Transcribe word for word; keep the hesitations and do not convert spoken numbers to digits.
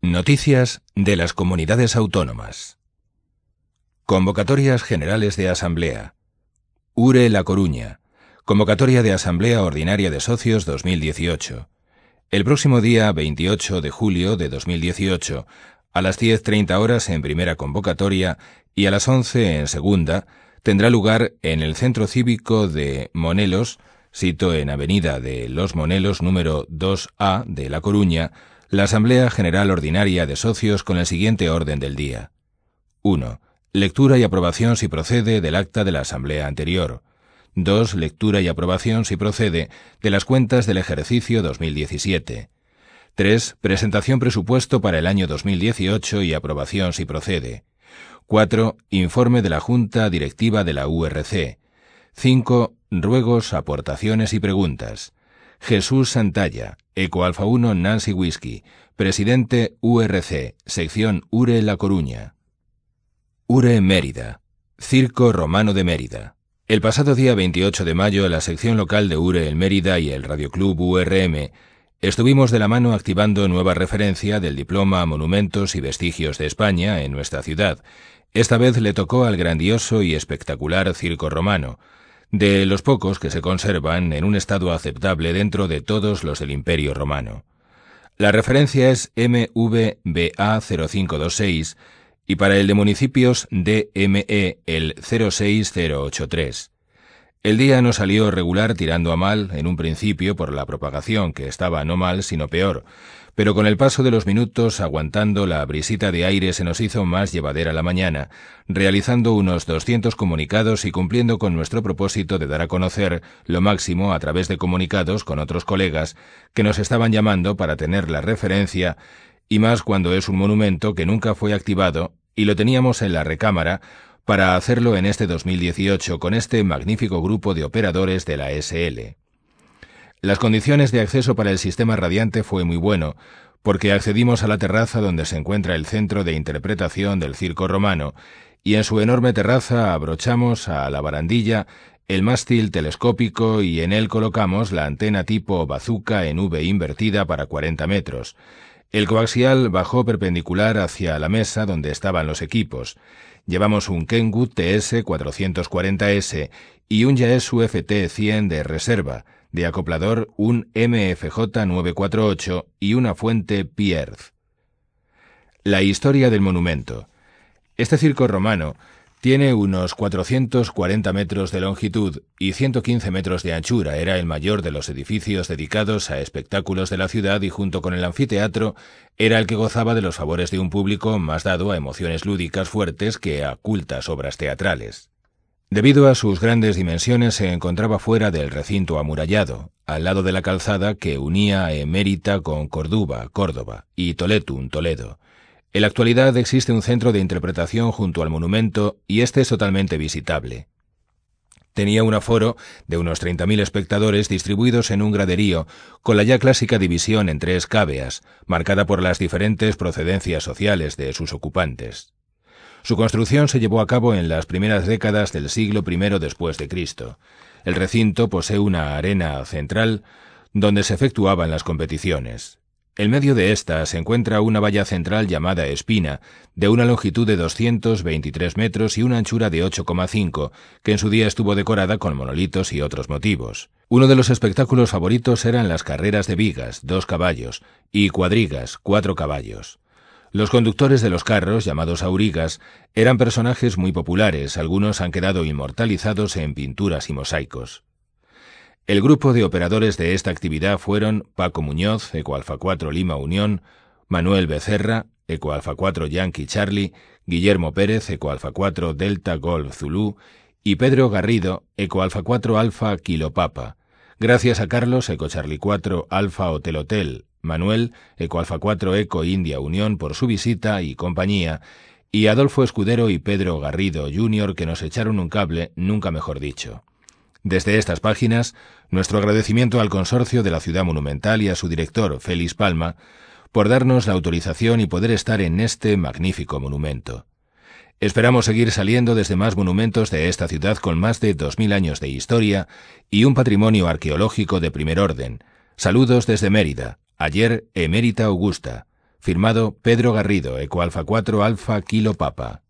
Noticias de las comunidades autónomas. Convocatorias generales de asamblea. U R E La Coruña. Convocatoria de Asamblea Ordinaria de Socios dos mil dieciocho. El próximo día veintiocho de julio de dos mil dieciocho, a las diez treinta horas en primera convocatoria y a las once en segunda, tendrá lugar en el Centro Cívico de Monelos, sito en Avenida de Los Monelos número dos A de La Coruña, la Asamblea General Ordinaria de Socios con el siguiente orden del día. uno. Lectura y aprobación si procede del acta de la Asamblea anterior. dos. Lectura y aprobación si procede de las cuentas del ejercicio dos mil diecisiete. tres. Presentación presupuesto para el año dos mil dieciocho y aprobación si procede. cuatro. Informe de la Junta Directiva de la U R C. cinco. Ruegos, aportaciones y preguntas. Jesús Santalla, Eco Alfa uno Nancy Whisky, Presidente U R C, Sección U R E La Coruña. U R E Mérida, Circo Romano de Mérida. El pasado día veintiocho de mayo, la sección local de U R E en Mérida y el Radioclub U R M estuvimos de la mano activando nueva referencia del diploma a Monumentos y Vestigios de España en nuestra ciudad. Esta vez le tocó al grandioso y espectacular Circo Romano, de los pocos que se conservan en un estado aceptable dentro de todos los del Imperio Romano. La referencia es M V B A cero cinco dos seis y para el de municipios D M E el cero seis cero ocho tres. El día nos salió regular tirando a mal en un principio por la propagación, que estaba no mal sino peor, pero con el paso de los minutos, aguantando la brisita de aire, se nos hizo más llevadera la mañana, realizando unos doscientos comunicados y cumpliendo con nuestro propósito de dar a conocer lo máximo a través de comunicados con otros colegas que nos estaban llamando para tener la referencia, y más cuando es un monumento que nunca fue activado y lo teníamos en la recámara para hacerlo en este dos mil dieciocho con este magnífico grupo de operadores de la S L. Las condiciones de acceso para el sistema radiante fue muy bueno, porque accedimos a la terraza donde se encuentra el centro de interpretación del Circo Romano, y en su enorme terraza abrochamos a la barandilla el mástil telescópico y en él colocamos la antena tipo bazooka en V invertida para cuarenta metros. El coaxial bajó perpendicular hacia la mesa donde estaban los equipos. Llevamos un Kenwood T S cuatrocientos cuarenta S y un Yaesu F T cien de reserva, de acoplador un M F J novecientos cuarenta y ocho y una fuente Pierce. La historia del monumento. Este circo romano tiene unos cuatrocientos cuarenta metros de longitud y ciento quince metros de anchura. Era el mayor de los edificios dedicados a espectáculos de la ciudad y junto con el anfiteatro era el que gozaba de los favores de un público más dado a emociones lúdicas fuertes que a cultas obras teatrales. Debido a sus grandes dimensiones se encontraba fuera del recinto amurallado, al lado de la calzada que unía a Emérita con Córdoba, Córdoba, y Toletum, Toledo. En la actualidad existe un centro de interpretación junto al monumento y este es totalmente visitable. Tenía un aforo de unos treinta mil espectadores distribuidos en un graderío con la ya clásica división en tres cáveas, marcada por las diferentes procedencias sociales de sus ocupantes. Su construcción se llevó a cabo en las primeras décadas del siglo primero después de Cristo. El recinto posee una arena central donde se efectuaban las competiciones. En medio de esta se encuentra una valla central llamada espina, de una longitud de doscientos veintitrés metros y una anchura de ocho coma cinco, que en su día estuvo decorada con monolitos y otros motivos. Uno de los espectáculos favoritos eran las carreras de vigas, dos caballos, y cuadrigas, cuatro caballos. Los conductores de los carros, llamados aurigas, eran personajes muy populares, algunos han quedado inmortalizados en pinturas y mosaicos. El grupo de operadores de esta actividad fueron Paco Muñoz, Eco Alfa cuatro Lima Unión, Manuel Becerra, Eco Alfa cuatro Yankee Charlie, Guillermo Pérez, Eco Alfa cuatro Delta Golf Zulu, y Pedro Garrido, Eco Alfa cuatro Alfa Kilo Papa. Gracias a Carlos, Eco Charlie cuatro Alfa Hotel Hotel, Manuel, Eco Alfa cuatro Eco India Unión por su visita y compañía, y Adolfo Escudero y Pedro Garrido junior que nos echaron un cable, nunca mejor dicho. Desde estas páginas, nuestro agradecimiento al Consorcio de la Ciudad Monumental y a su director, Félix Palma, por darnos la autorización y poder estar en este magnífico monumento. Esperamos seguir saliendo desde más monumentos de esta ciudad con más de dos mil años de historia y un patrimonio arqueológico de primer orden. Saludos desde Mérida. Ayer, Emérita Augusta. Firmado Pedro Garrido, Ecoalfa cuatro Alfa Kilo Papa.